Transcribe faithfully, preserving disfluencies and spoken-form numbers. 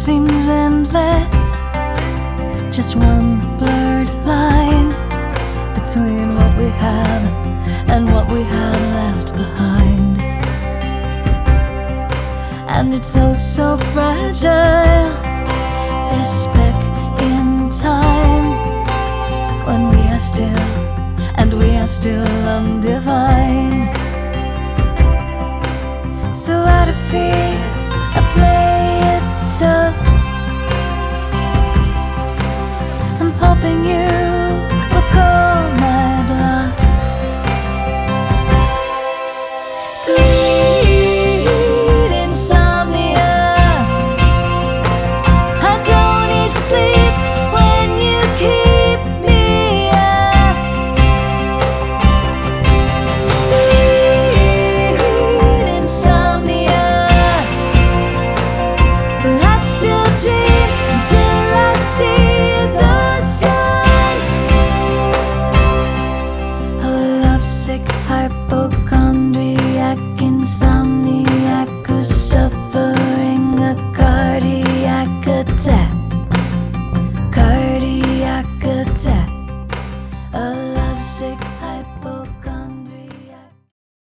seems endless, just one blurred line between what we have and what we have left behind. And it's so, so fragile,